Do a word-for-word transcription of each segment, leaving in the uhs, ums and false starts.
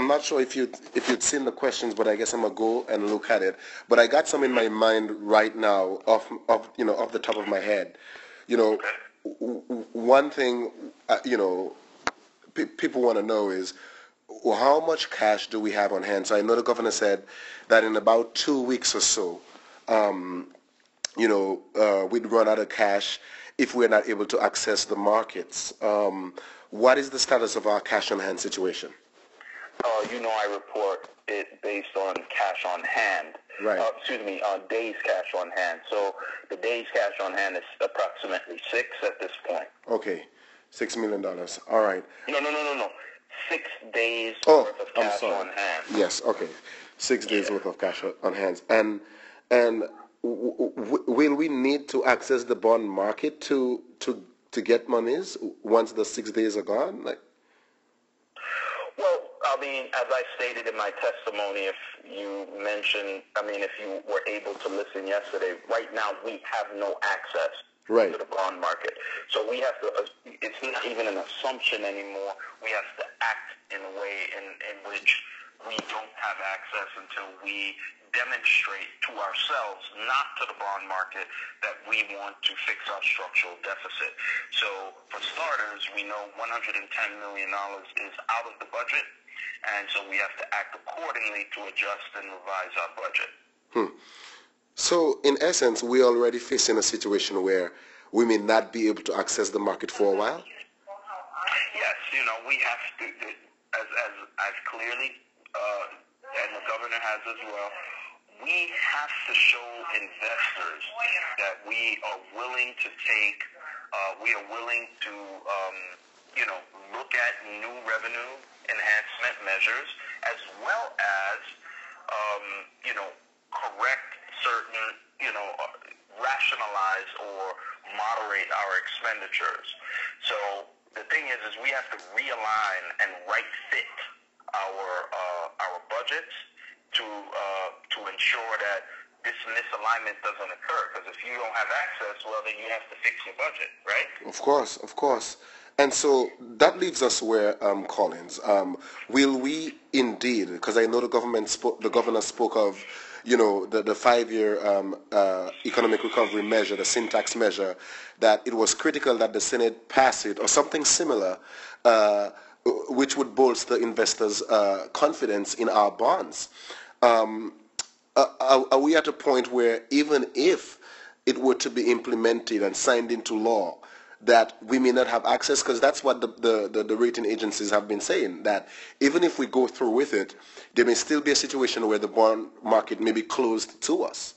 I'm not sure if you'd, if you'd seen the questions, but I guess I'm gonna go and look at it. But I got some in my mind right now, off, off you know, off the top of my head. You know, w- w- one thing, uh, you know, pe- people want to know is, well, how much cash do we have on hand? So I know the governor said that in about two weeks or so, um, you know, uh, we'd run out of cash if we're not able to access the markets. Um, what is the status of our cash on hand situation? Uh, you know, I report it based on cash on hand. Right. Uh, excuse me, uh, days cash on hand. So the days cash on hand is approximately six at this point. Okay, six million dollars. All right. No, no, no, no, no. Six days Oh, worth of I'm cash sorry. on hand. Yes. Okay, six days Yeah. worth of cash on hands. And and w- w- will we need to access the bond market to to to get monies once the six days are gone? Like. Well, I mean, as I stated in my testimony, if you mentioned, I mean, if you were able to listen yesterday, right now we have no access Right. to the bond market. So we have to, it's not even an assumption anymore. We have to act in a way in, in which we don't have access until we demonstrate to ourselves, not to the bond market, that we want to fix our structural deficit. So for starters, we know one hundred ten million dollars is out of the budget, and so we have to act accordingly to adjust and revise our budget. Hmm. So in essence, we're already facing a situation where we may not be able to access the market for a while? Yes, you know, we have to, as, as, as clearly, uh, and the governor has as well, we have to show investors that we are willing to take, uh, we are willing to, um, you know, look at new revenue enhancement measures, as well as, um, you know, correct certain, you know, uh, rationalize or moderate our expenditures. So the thing is, is we have to realign and right fit our uh, our budgets to uh, to ensure that this misalignment doesn't occur. Because if you don't have access, well, then you have to fix your budget, right? Of course, of course. And so that leaves us where, um, Collins, um, will we indeed, because I know the government spoke, the governor spoke of, you know, the, the five-year um, uh, economic recovery measure, the syntax measure, that it was critical that the Senate pass it or something similar, uh, which would bolster investors' uh, confidence in our bonds. Um, are, are we at a point where even if it were to be implemented and signed into law, that we may not have access? Because that's what the, the, the, the rating agencies have been saying, that even if we go through with it, there may still be a situation where the bond market may be closed to us.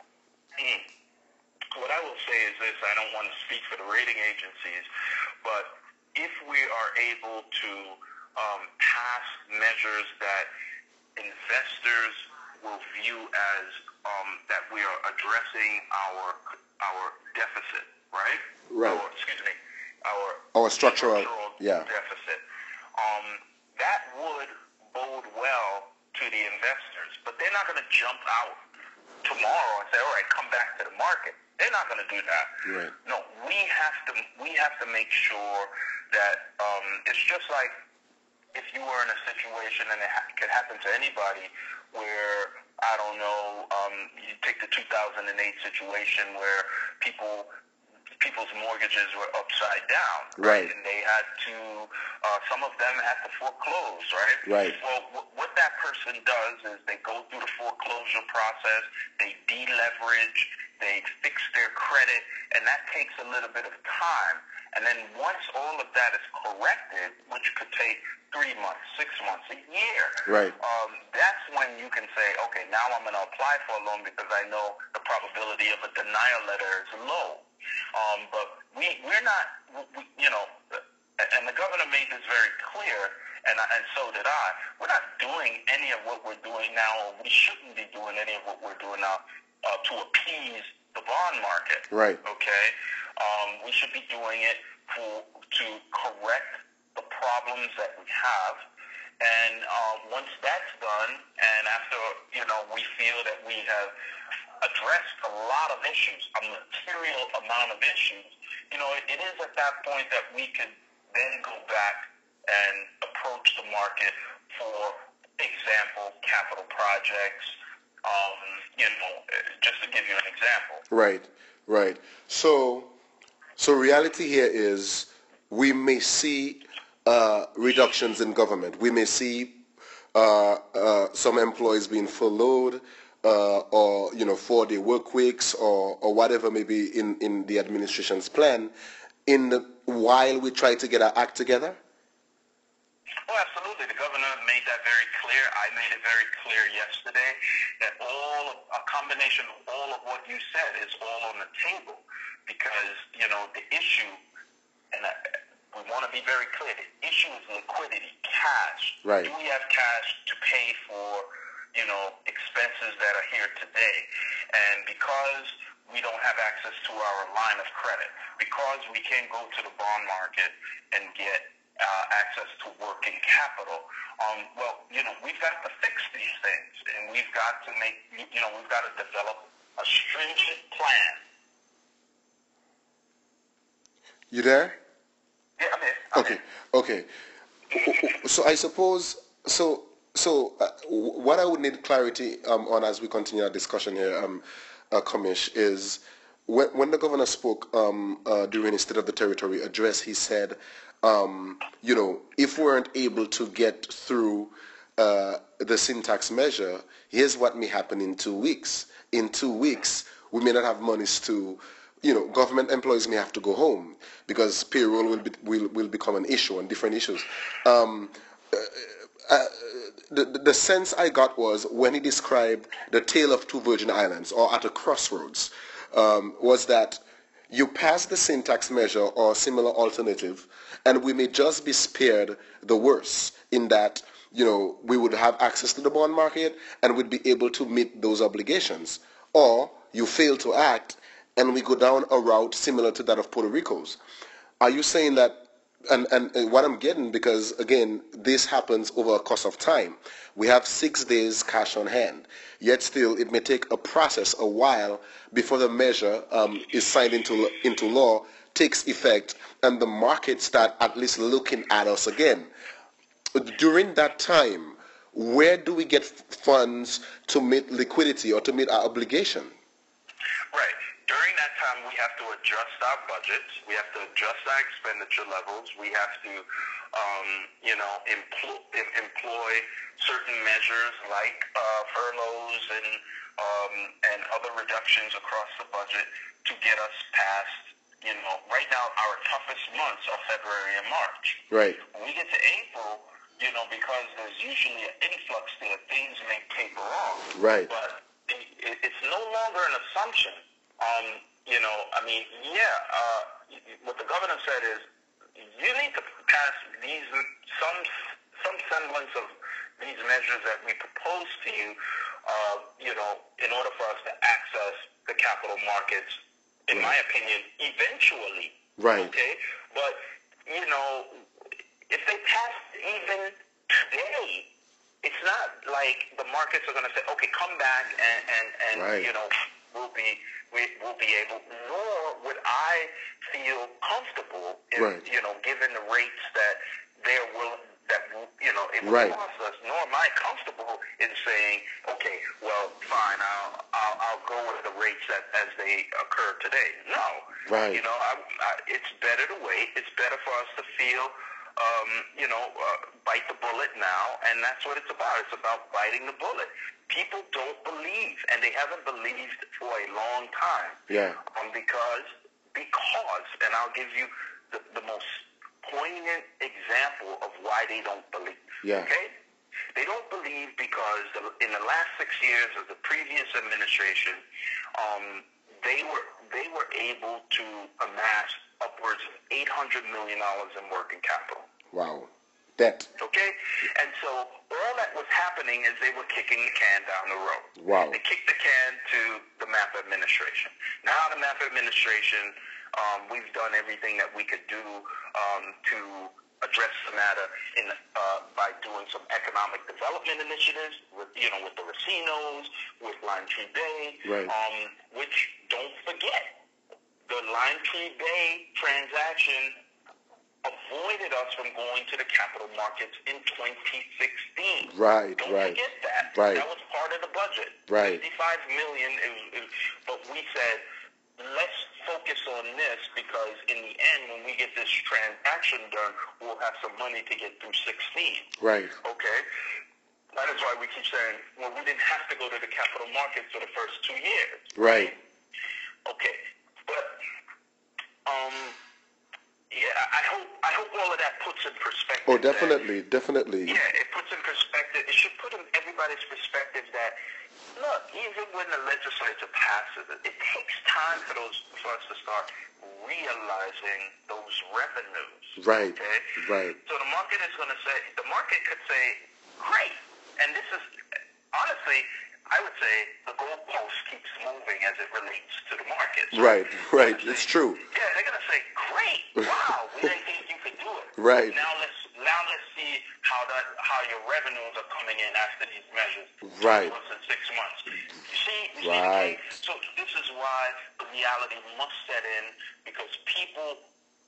Mm. What I will say is this: I don't want to speak for the rating agencies, but if we are able to um, pass measures that investors will view as um, that we are addressing our our deficit, right? Right. Our, excuse me, our Our structural, structural yeah. deficit. Um, that would bode well to the investors, but they're not going to jump out tomorrow and say, "All right, come back to the market." They're not going to do that. Right. No, we have to we have to make sure that um, it's just like if you were in a situation, and it ha- could happen to anybody, where, I don't know, um, you take the two thousand eight situation where people people's mortgages were upside down, Right. And they had to, uh, some of them had to foreclose, right? Right. Well, w- what that person does is they go through the foreclosure process, they deleverage, they fix their credit, and that takes a little bit of time. And then once all of that is corrected, which could take three months, six months, a year, Right. um, that's when you can say, okay, now I'm going to apply for a loan because I know the probability of a denial letter is low. Um, but we, we're not, we, you know, and the governor made this very clear, and, and so did I, we're not doing any of what we're doing now, or we shouldn't be doing any of what we're doing now uh, to appease the bond market. Right. Okay? Um, we should be doing it for, to correct the problems that we have. And uh, once that's done, and after, you know, we feel that we have addressed a lot of issues, a material amount of issues, you know, it, it is at that point that we could then go back and approach the market for projects, um, you know, just to give you an example. Right, right. So, so reality here is we may see uh, reductions in government. We may see uh, uh, some employees being furloughed, uh, or you know, four-day work weeks, or or whatever may be in in the administration's plan. In the, while we try to get our act together. Oh, absolutely. The governor made that very clear. I made it very clear yesterday that all, of, a combination of all of what you said is all on the table because, you know, the issue, and I, we want to be very clear, the issue is liquidity, cash. Right. Do we have cash to pay for, you know, expenses that are here today? And because we don't have access to our line of credit, because we can't go to the bond market and get Uh, access to working capital. Um, well, you know, we've got to fix these things, and we've got to make, you know, we've got to develop a stringent plan. You there? Yeah, I'm here. I'm Okay, here. okay. So I suppose, so so uh, what I would need clarity um, on as we continue our discussion here, um, uh, Commish, is when, when the governor spoke um, uh, during his State of the Territory address, he said, um, you know, if we weren't able to get through uh, the sin tax measure, here's what may happen in two weeks. In two weeks, we may not have monies to, you know, government employees may have to go home because payroll will be, will, will become an issue and different issues. Um, uh, uh, the, the sense I got was when he described the tale of two Virgin Islands, or at a crossroads, um, was that you pass the sin tax measure or similar alternative, and we may just be spared the worst in that, you know, we would have access to the bond market and we'd be able to meet those obligations. Or you fail to act and we go down a route similar to that of Puerto Rico's. Are you saying that, and, and, and what I'm getting, because again, this happens over a course of time. We have six days cash on hand, yet still it may take a process, a while, before the measure um, is signed into, into law, takes effect, and the market start at least looking at us again. During that time, where do we get funds to meet liquidity or to meet our obligation? Right. During that time, we have to adjust our budgets. We have to adjust our expenditure levels. We have to, um, you know, employ, employ certain measures like uh, furloughs and um, and other reductions across the budget to get us past, you know, right now our toughest months are February and March. Right. When we get to April, you know, because there's usually an influx there, things may taper off. Right. But it, it's no longer an assumption. Um, you know, I mean, yeah, uh, what the governor said is you need to pass these, some, some semblance of these measures that we propose to you, uh, you know, in order for us to access the capital markets, in my opinion, eventually. Right. Okay? But, you know, if they pass even today, it's not like the markets are going to say, okay, come back and, and, and right. you know, we'll be we will be able, nor would I feel comfortable if, right. you know, given the rates that they're willing, that, you know, it will right. cost us, nor am I comfortable in saying, okay, well, fine, I'll, I'll, I'll go with the rates that, as they occur today. No. Right. You know, I, I, it's better to wait. It's better for us to feel, um, you know, uh, bite the bullet now, and that's what it's about. It's about biting the bullet. People don't believe, and they haven't believed for a long time. Yeah. Um, because, because, and I'll give you the, the most poignant example of why they don't believe. Yeah. Okay? They don't believe because the, in the last six years of the previous administration, um, they were they were able to amass upwards of eight hundred million dollars in working capital. Wow. Debt. Okay? And so all that was happening is they were kicking the can down the road. Wow. They kicked the can to the M A P administration. Now the M A P administration, um, we've done everything that we could do um, to address the matter in uh, by doing some economic development initiatives with, you know, with the Racinos, with Lime Tree Bay, right. um, which, don't forget, the Lime Tree Bay transaction avoided us from going to the capital markets in twenty sixteen. Right, Don't right. forget that. Right. That was part budget. Right. fifty-five million, is, is, but we said, let's focus on this because in the end, when we get this transaction done, we'll have some money to get through sixteen. Right. Okay? That is why we keep saying, well, we didn't have to go to the capital markets for the first two years. Right. Okay. But, um, yeah, I hope I hope all of that puts in perspective. Oh, definitely, that, definitely. Yeah, it puts in perspective. It should put in everybody's perspective that, look, even when the legislature passes it, it takes time for those for us to start realizing those revenues. Right. Okay? Right. So the market is going to say, the market could say, great. And this is, honestly, I would say the goalpost keeps moving as it relates to the market. So Right. Right. say, It's true. Yeah, they're going to say, great. Wow, we didn't think you could do it. Right. Now let's now let's see how that how your revenues are coming in after these measures. Right. Months and six months. You see, you Right. see, so this is why the reality must set in because people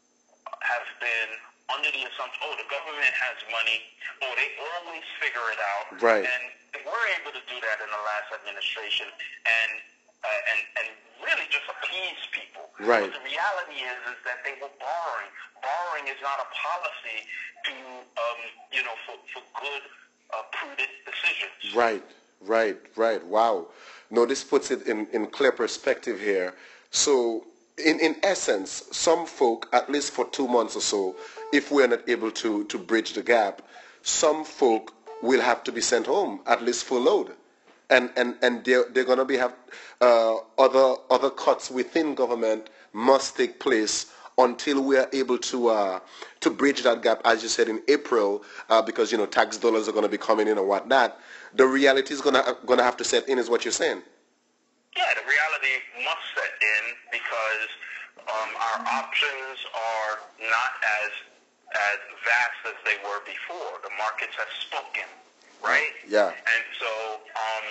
have been under the assumption, oh, the government has money, oh, they always figure it out. Right. And we're able to do that in the last administration and uh, and and really just appease people. Right. But the reality is is that they were borrowing. Borrowing is not a policy to um, you know for for good uh, prudent decisions. Right. Right. Right. Wow. No, this puts it in in clear perspective here. So, in in essence, some folk, at least for two months or so, if we're not able to to bridge the gap, some folk will have to be sent home, at least full load. And and and they're they're gonna be have uh, other other cuts within government must take place until we are able to uh, to bridge that gap, as you said in April, uh, because you know tax dollars are gonna be coming in and whatnot. The reality is gonna gonna have to set in, is what you're saying. Yeah, the reality must set in because um, our options are not as as vast as they were before. The markets have spoken, right? Yeah. And so um,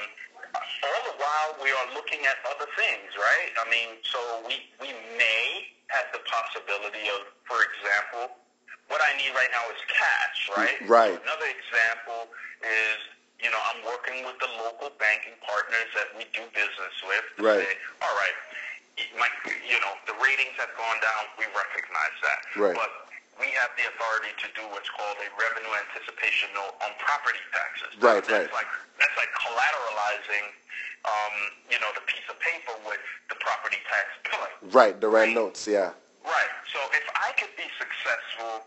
all the while we are looking at other things, right? I mean, so we, we may have the possibility of, for example, what I need right now is cash, right? Right. So another example is, you know, I'm working with the local banking partners that we do business with to Right. say, all right, my, you know, the ratings have gone down. We recognize that. Right. But we have the authority to do what's called a revenue anticipation note on property taxes. Right, that's right. Like, that's like collateralizing, um, you know, the piece of paper with the property tax billing. Right, the rand notes, yeah. Right. So if I could be successful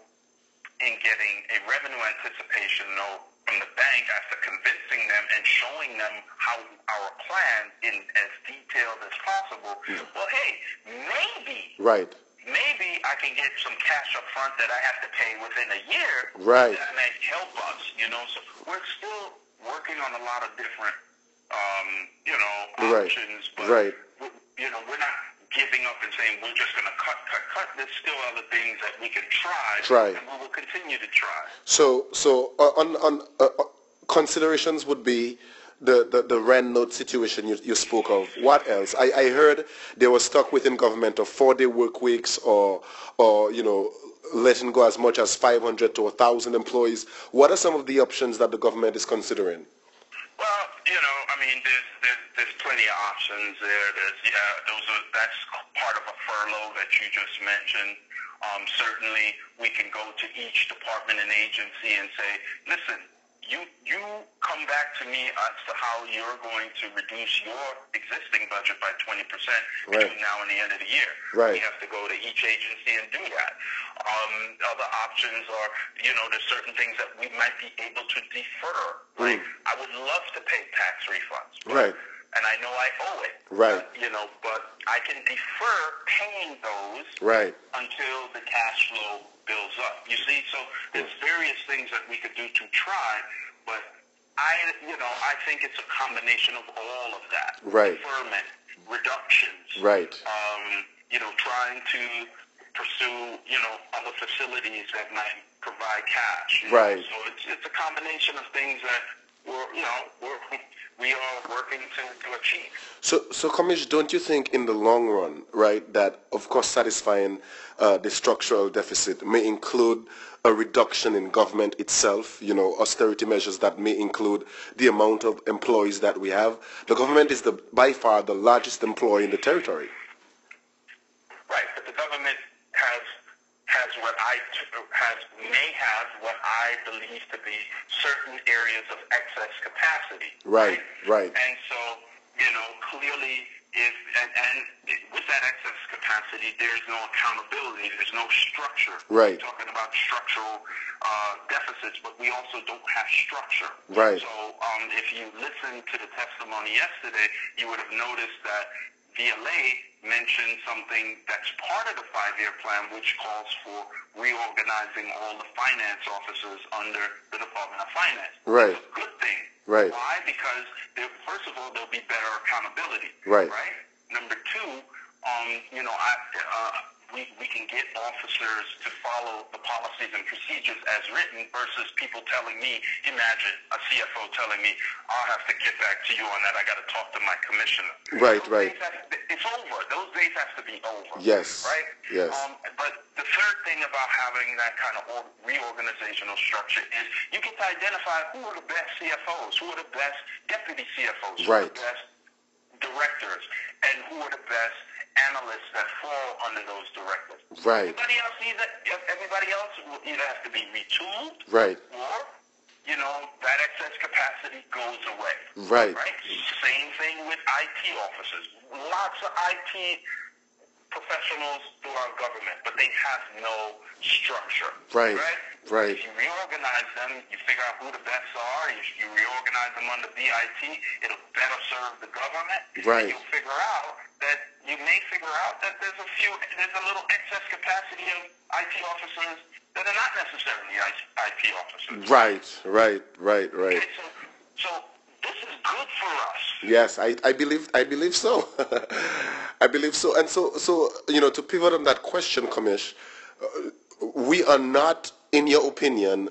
in getting a revenue anticipation note from the bank after convincing them and showing them how our plan in as detailed as possible, well, hey, maybe, Right. maybe I can get some cash up front that I have to pay within a year. Right. That may help us, you know. So we're still working on a lot of different, um, you know, Right. options, but Right. we, you know, we're not giving up and saying we're just going to cut, cut, cut. There's still other things that we can try, Try. and we will continue to try. So, so uh, on, on uh, uh, considerations would be the, the, the rand note situation you, you spoke of. What else? I, I heard they were stuck within government of four-day work weeks, or, or you know, letting go as much as five hundred to one thousand employees. What are some of the options that the government is considering? Well, you know, I mean, there's, there's, there's plenty of options there. There's, yeah, those are, that's part of a furlough that you just mentioned. Um, certainly, we can go to each department and agency and say, listen, you you come back to me as to how you're going to reduce your existing budget by twenty percent Right. between now and the end of the year. Right. We have to go to each agency and do that. Um, other options are, you know, there's certain things that we might be able to defer. Like, Mm. I would love to pay tax refunds. But, Right. And I know I owe it. Right. Uh, you know, but I can defer paying those Right. until the cash flow builds up. You see, so there's various things that we could do to try, but I, you know, I think it's a combination of all of that. Right. Deferment, reductions. Right. Um, you know, trying to pursue, you know, other facilities that might provide cash. you know. Right. So it's it's a combination of things that we're, you know, we're, we are working to, to achieve. So, so Commish, don't you think in the long run, right, that of course satisfying uh, the structural deficit may include a reduction in government itself, you know, austerity measures that may include the amount of employees that we have? The government is the, by far the largest employer in the territory. Right, but the government has has what I has may have what I believe to be certain areas of excess capacity. Right, right. And so, you know, clearly, if and, and with that excess capacity, there's no accountability, there's no structure. Right. We're talking about structural uh, deficits, but we also don't have structure. Right. So, um, if you listen to the testimony yesterday, you would have noticed that V L A mentioned something that's part of the five-year plan, which calls for reorganizing all the finance officers under the Department of Finance. Right. It's a good thing. Right. Why? Because, there, first of all, there'll be better accountability. Right. Right? Number two, um, you know, I, uh, we, we can get officers to follow the policies and procedures as written versus people telling me, imagine a C F O telling me, I'll have to get back to you on that. I got to talk to my commissioner. Right, Those right. days have to, it's over. Those days have to be over. Yes. Right? Yes. Um, but the third thing about having that kind of or- reorganizational structure is you get to identify who are the best C F Os, who are the best deputy C F Os, who Right. are the best directors, and who are the best analysts that fall under those directors. Right. Everybody else either, everybody else will either have to be retooled, Right. or, you know, that excess capacity goes away. Right. Right? Same thing with I T officers. Lots of I T professionals through our government, but they have no structure. Right. Right? Right. If you reorganize them, you figure out who the best are, if you reorganize them under B I T, it'll better serve the government. Right. And you'll figure out that you may figure out that there's a few, there's a little excess capacity of I T officers that are not necessarily I T officers. Right, right, right, right. Okay, so, so this is good for us. Yes, I, I believe I believe so. I believe so. And so so you know, to pivot on that question, Commish, uh, we are not, in your opinion,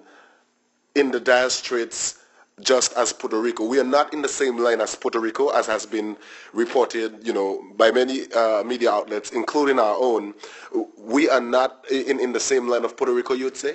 in the dire straits just as Puerto Rico. We are not in the same line as Puerto Rico, as has been reported, you know, by many uh, media outlets, including our own. We are not in, in the same line of Puerto Rico, you would say?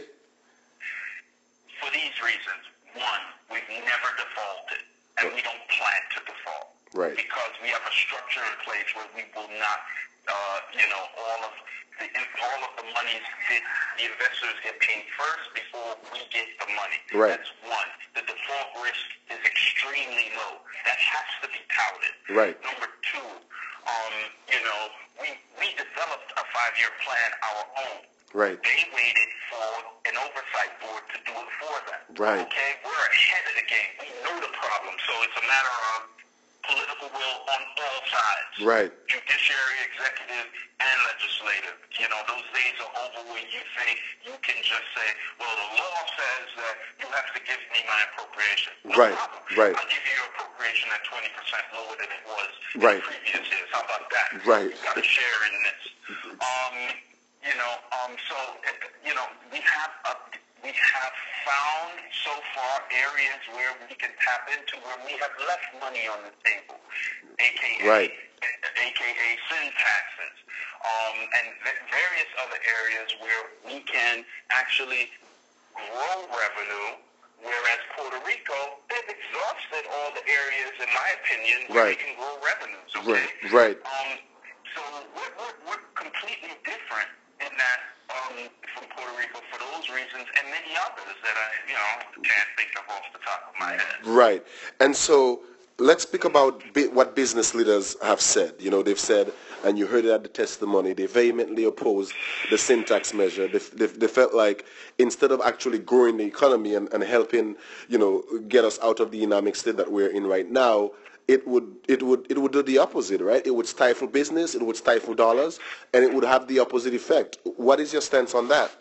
For these reasons. One, we've never defaulted, and we don't plan to default. Right. Because we have a structure in place where we will not, uh, you know, all of the all of the monies, the, the investors get paid first before we get the money. Right. That's one. The default risk is extremely low. That has to be touted. Right. Number two, um, you know, we we developed a five-year plan our own. Right. They waited for an oversight board to do it for them. Right. Okay? We're ahead of the game. We know the problem. So it's a matter of political will on all sides. Right. Judiciary, executive, and legislative. You know, those days are over where you think you can just say, well, the law says that you have to give me my appropriation. No Right. problem. Right. I'll give you your appropriation at twenty percent lower than it was Right. in previous years. How about that? Right. You've got to share in this. Um, You know, um, so, you know, we have a, we have found so far areas where we can tap into where we have left money on the table, a k a. Right. A K A sin taxes, um, and v- various other areas where we can actually grow revenue, whereas Puerto Rico, they've exhausted all the areas, in my opinion, where Right. they can grow revenues, okay? Right. Right. Um, so we're, we're, we're completely different in that um, from Puerto Rico for those reasons and many others that I, you know, can't think of off the top of my head. Right. And so let's speak about bi- what business leaders have said. You know, they've said, and you heard it at the testimony, they vehemently opposed the sin tax measure. They, they, they felt like instead of actually growing the economy and, and helping, you know, get us out of the economic state that we're in right now, it would it would it would do the opposite, right? It would stifle business, it would stifle dollars, and it would have the opposite effect. What is your stance on that?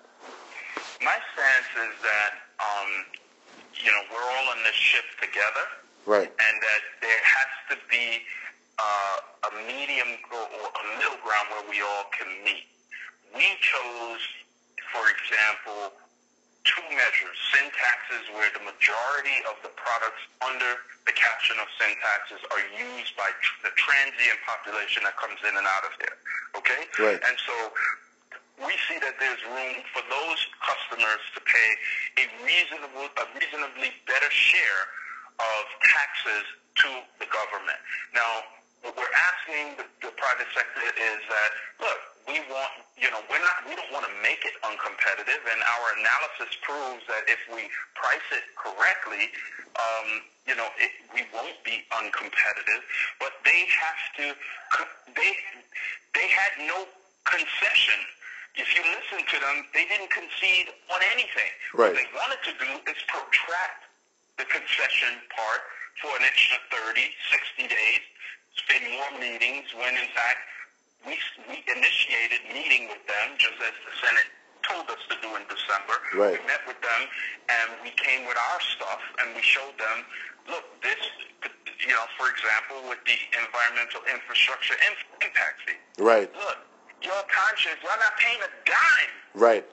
My stance is that, um, you know, we're all in this ship together. Right. And that there has to be uh, a medium or, or a middle ground where we all can meet. We chose, for example, two measures, sin taxes, where the majority of the products under the caption of sin taxes are used by tr- the transient population that comes in and out of there, okay? Right. And so we see that there's room for those customers to pay a reasonable, a reasonably better share of taxes to the government. Now, what we're asking the, the private sector is that, look, we want, you know, we're not, we don't want to make it uncompetitive, and our analysis proves that if we price it correctly, um, you know, it, we won't be uncompetitive. But they have to, they, they had no concession. If you listen to them, they didn't concede on anything. Right. What they wanted to do is protract the concession part for an extra thirty, sixty days, spend more meetings, when in fact we, we initiated meeting with them, just as the Senate told us to do in December. Right. We met with them, and we came with our stuff, and we showed them, look, this, you know, for example, with the environmental infrastructure impact fee. Right. Look, your conscience, you're not paying a dime. Right.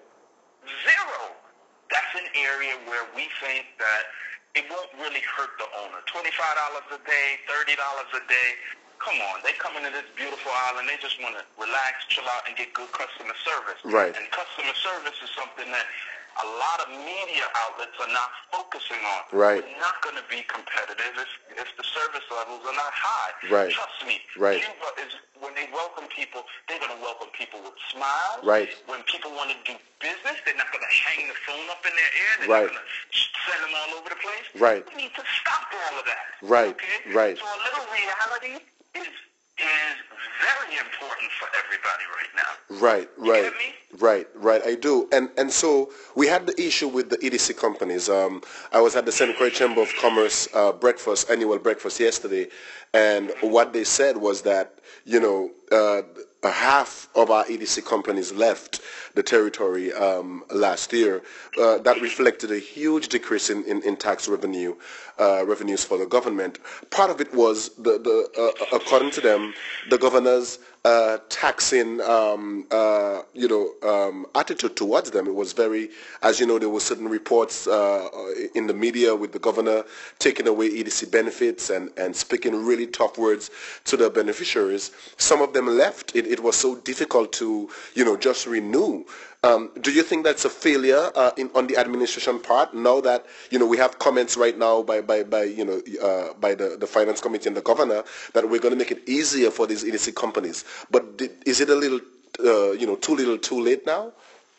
Zero. That's an area where we think that it won't really hurt the owner. twenty-five dollars a day, thirty dollars a day. Come on, they come into this beautiful island, they just want to relax, chill out, and get good customer service. Right. And customer service is something that a lot of media outlets are not focusing on. Right. We're not going to be competitive if, if the service levels are not high. Right. Trust me. Right. Cuba is, when they welcome people, they're going to welcome people with smiles. Right. When people want to do business, they're not going to hang the phone up in their ear. They're Right. not going to send them all over the place. Right. We need to stop all of that. Right. Okay? Right. So a little reality is is very important for everybody right now. Right, You right, get me? right, right. I do, and and so we had the issue with the E D C companies. Um, I was at the Saint Croix Chamber of Commerce uh, breakfast, annual breakfast yesterday, and what they said was that you know uh, half of our E D C companies left the territory um, last year. Uh, that reflected a huge decrease in, in, in tax revenue, uh, revenues for the government. Part of it was, the, the uh, according to them, the governor's uh, taxing, um, uh, you know, um, attitude towards them. It was very, as you know, there were certain reports uh, in the media with the governor taking away E D C benefits and, and speaking really tough words to the beneficiaries. Some of them left. It, it was so difficult to, you know, just renew. Um, do you think that's a failure uh, in, on the administration part? Now that you know we have comments right now by by, by you know uh, by the, the finance committee and the governor that we're going to make it easier for these E D C companies. But did, is it a little uh, you know too little, too late now?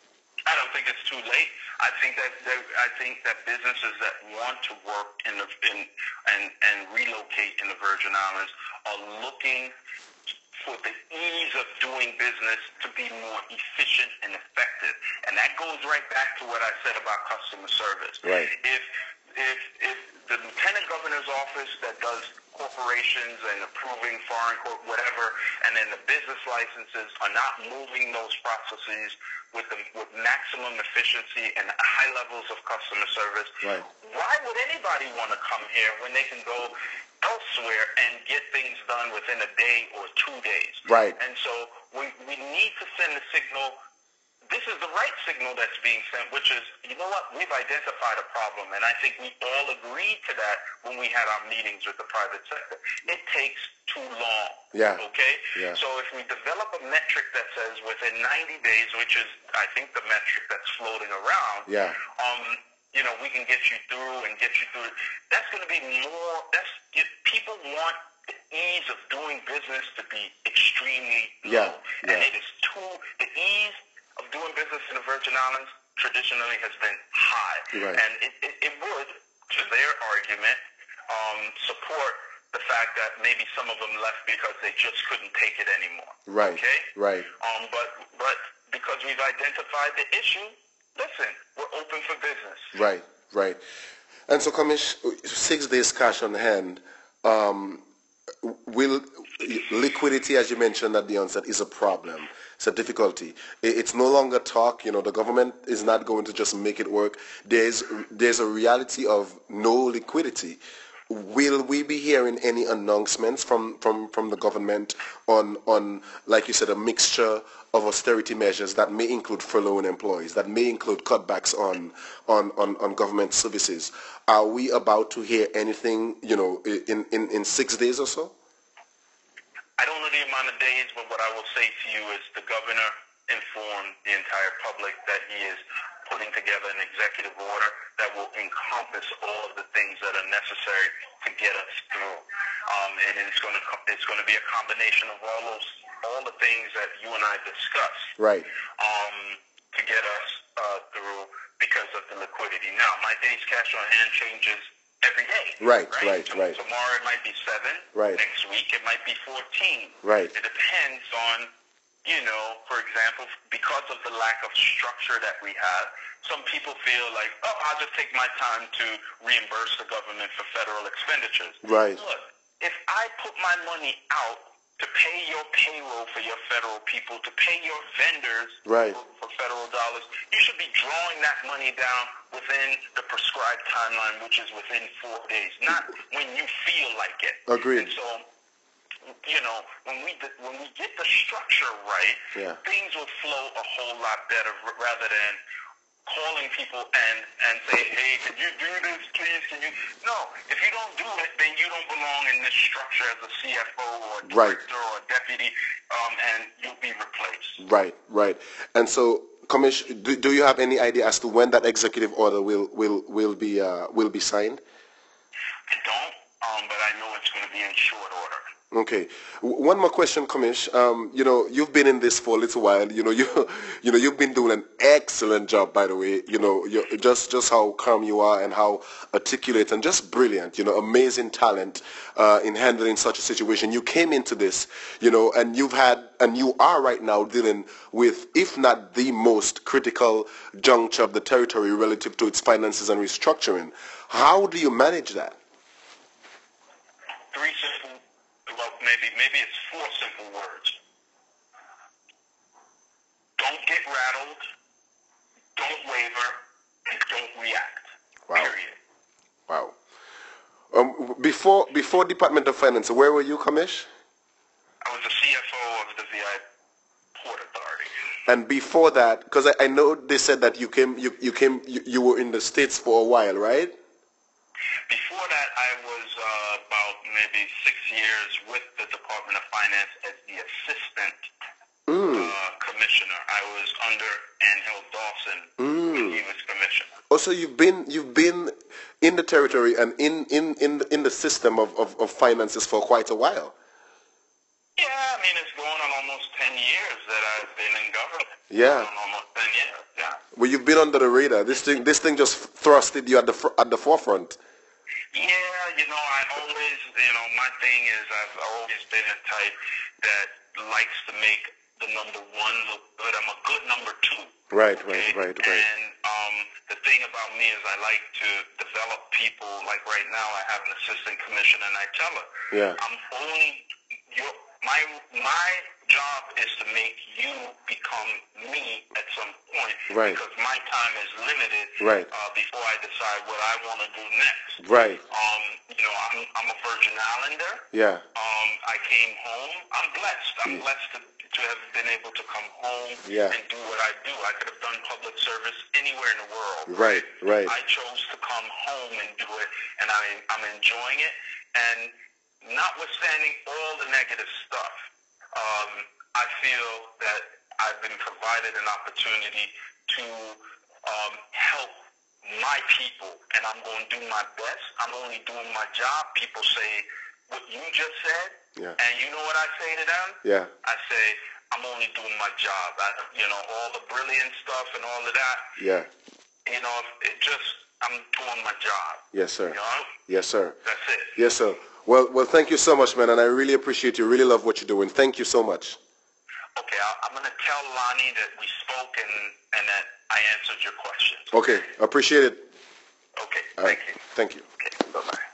I don't think it's too late. I think that there, I think that businesses that want to work in the in and and relocate in the Virgin Islands are looking for the ease of doing business to be more efficient and effective. And that goes right back to what I said about customer service. Right. If if if the lieutenant governor's office that does corporations and approving foreign corp whatever, and then the business licenses are not moving those processes with the, with maximum efficiency and high levels of customer service, right. Why would anybody want to come here when they can go elsewhere and get things done within a day or two days? Right. And so we, we need to send a signal. This is the right signal that's being sent, which is, you know what, we've identified a problem, and I think we all agreed to that when we had our meetings with the private sector. It takes too long. Yeah. Okay? Yeah. So if we develop a metric that says within ninety days, which is, I think, the metric that's floating around, yeah. um, you know, we can get you through and get you through. That's going to be more, that's, you, people want the ease of doing business to be extremely Yeah. low. Yeah. And it is too, the ease of doing business in the Virgin Islands traditionally has been high. Right. And it, it, it would, to their argument, um, support the fact that maybe some of them left because they just couldn't take it anymore. Right. Okay? Right. Um, but, but because we've identified the issue, listen, we're open for business. Right, right. And so, Commish, six days cash on hand, um, will liquidity, as you mentioned at the onset, is a problem. It's a difficulty. It's no longer talk. You know, the government is not going to just make it work. There's there's a reality of no liquidity. will we be hearing any announcements from, from, from the government on, on, like you said, a mixture of austerity measures that may include furloughing employees, that may include cutbacks on, on, on, on government services? Are we about to hear anything, you know, in, in, in six days or so? I don't know the amount of days, but what I will say to you is the governor informed the entire public that he is putting together an executive order that will encompass all of the things that are necessary to get us through. Um, and it's going to it's going to be a combination of all those all the things that you and I discussed. Right. Um, to get us uh, through because of the liquidity. Now, my days cash on hand changes every day. Right, right, so right. Tomorrow it might be seven. Right. Next week it might be fourteen. Right. It depends on, you know, for example, because of the lack of structure that we have, some people feel like, oh, I'll just take my time to reimburse the government for federal expenditures. Right. Look, if I put my money out to pay your payroll for your federal people, to pay your vendors right. for, for federal dollars, you should be drawing that money down within the prescribed timeline, which is within four days, not when you feel like it. Agreed. And so, you know, when we when we get the structure right, yeah. things will flow a whole lot better rather than calling people and, and say, hey, can you do this, please? Can you? No, if you don't do it, then you don't belong in this structure as a C F O or a director right. or a deputy, um, and you'll be replaced. Right, right. And so, Commish, do, do you have any idea as to when that executive order will will will be uh, will be signed? I don't, um, but I know it's going to be in short order. Okay. One more question, Commish. Um, you know, you've been in this for a little while. You know, you, you know, you've been doing an excellent job, by the way. You know, you're just just how calm you are and how articulate and just brilliant. You know, amazing talent uh, in handling such a situation. You came into this, you know, and you've had and you are right now dealing with, if not the most critical juncture of the territory relative to its finances and restructuring. How do you manage that? Three simple. Well, maybe maybe it's four simple words. Don't get rattled, don't waver, and don't react. Wow. Period. Wow. Um, before before Department of Finance, where were you, Commish? I was the C F O of the V I Port Authority. And before that, because I, I know they said that you came you, you came you, you were in the States for a while, right? Before that, I was uh, about maybe six years with the Department of Finance as the assistant mm. uh, commissioner. I was under Angel Dawson mm. when he was commissioner. Also, you've been you've been in the territory and in in in the, in the system of, of, of finances for quite a while. Yeah, I mean it's going on almost ten years that I've been in government. Yeah. Going on almost ten years. Yeah. Well, you've been under the radar. This thing this thing just thrusted you at the fr at the forefront. Yeah, you know, I always, you know, my thing is I've always been a type that likes to make the number one look good. I'm a good number two. Right, okay? right, right, right. And um, the thing about me is I like to develop people. Like right now, I have an assistant commissioner, and I tell her, yeah. I'm only your my my job is to make you become me at some point, right. because my time is limited. Right. Uh, before I decide what I want to do next. Right. Um, you know, I'm I'm a Virgin Islander. Yeah. Um, I came home. I'm blessed. I'm yeah. blessed to, to have been able to come home yeah. and do what I do. I could have done public service anywhere in the world. Right. Right. I chose to come home and do it, and I I'm enjoying it. And notwithstanding all the negative stuff, um, I feel that I've been provided an opportunity to um, help my people, and I'm going to do my best. I'm only doing my job. People say what you just said, yeah. and you know what I say to them? Yeah. I say, I'm only doing my job. I, you know, all the brilliant stuff and all of that. Yeah. You know, it just, I'm doing my job. Yes, sir. You know? Yes, sir. That's it. Yes, sir. Well, well, thank you so much, man, and I really appreciate you. Really love what you're doing. Thank you so much. Okay, I, I'm going to tell Lonnie that we spoke and, and that I answered your questions. Okay, appreciate it. Okay, All thank right. you. Thank you. Okay, bye-bye.